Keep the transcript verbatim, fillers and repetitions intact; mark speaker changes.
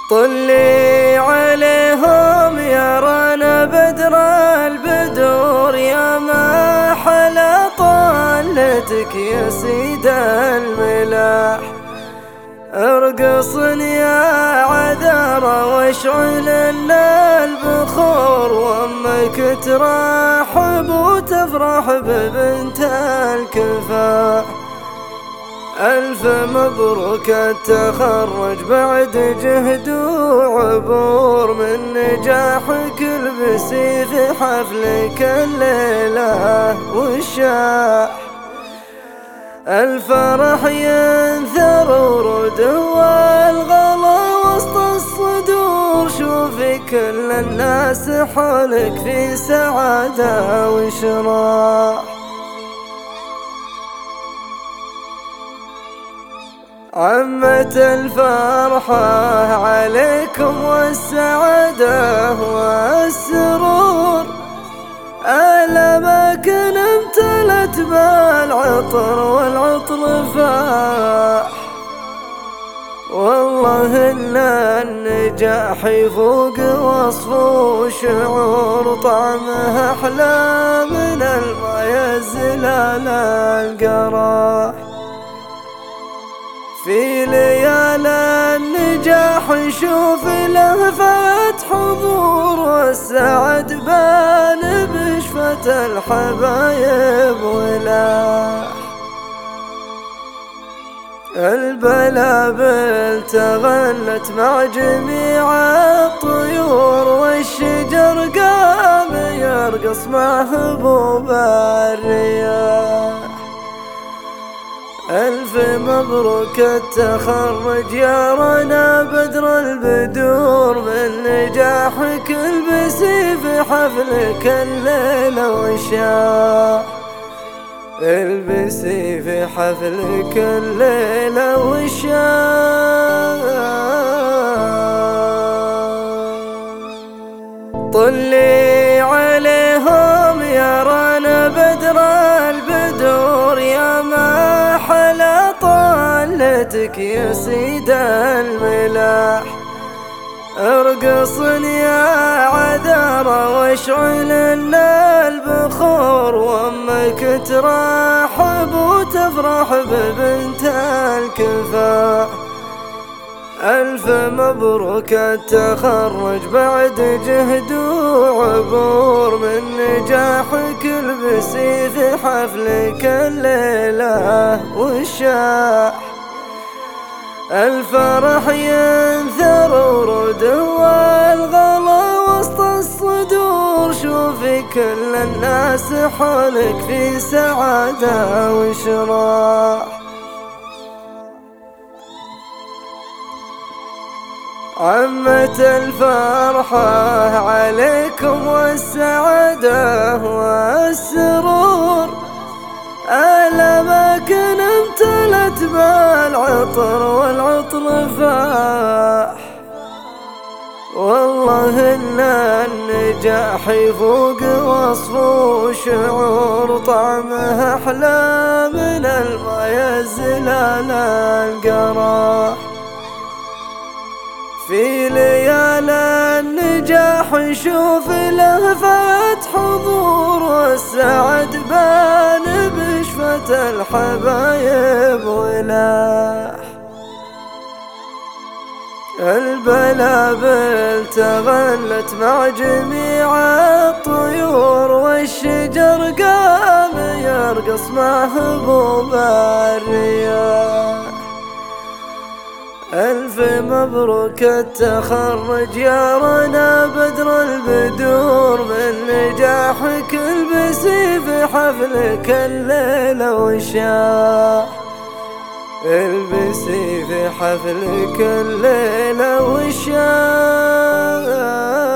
Speaker 1: طلي عليهم يرانا بدر البدور، يا ما حلا طلتك يا سيد الملاح. ارقص يا عذر واشعل لنا البخور، وامك ترحب وتفرح ببنت الكفاح. ألف مبروك التخرج بعد جهد وعبور، من نجاحك البسي في حفلك الليلة والشاح. الفرح ينثر ورود والغلا وسط الصدور، شوفي كل الناس حولك في سعادة وشراح. عمت الفرحة عليكم والسعادة والسرور، الأماكن امتلت بالعطر والعطر فاح. والله إن النجاح يفوق وصف وشعور، طعمه أحلى من الماء يزلال القراح. في ليال النجاح نشوف لهفة حضور، والسعد بان بشفة الحبايب ولاح. البلابل تغنت مع جميع الطيور، والشجر قام يرقص مع هبوب الرياح. ألف مبروك التخرج يا رنا بدر البدور، من نجاحك البسي في حفلك الليلة والشاح. البسي في حفلك الليلة والشاح. طلي عليهم يا رنا بدر البدور، يا ما حلا طلتك يا سيد الملاح. ارقص يا عذر واشعل لنا البخور، وامك ترحب وتفرح ببنت الكفاح. ألف مبروك التخرج بعد جهد وعبور، من نجاحك البسي في حفلك الليلة والشاح. الفرح ينثر ورود والغلا وسط الصدور، شوفي كل الناس حولك في سعادة وشراح. عمت الفرحة عليكم والسعادة والسرور، الأماكن امتلت بالعطر والعطر فاح. والله إن النجاح يفوق وصف وشعور، طعمه أحلى من الماء يزلال القراح. في ليال النجاح نشوف لهفة حضور، والسعد بان بشفة الحبايب ولاح. البلابل تغنت مع جميع الطيور، والشجر قام يرقص مع هبوب الرياح. ألف مبروك التخرج يا رنا بدر البدور، من نجاحك البسي في حفلك الليلة والشاح. البسي في حفلك الليلة والشاح.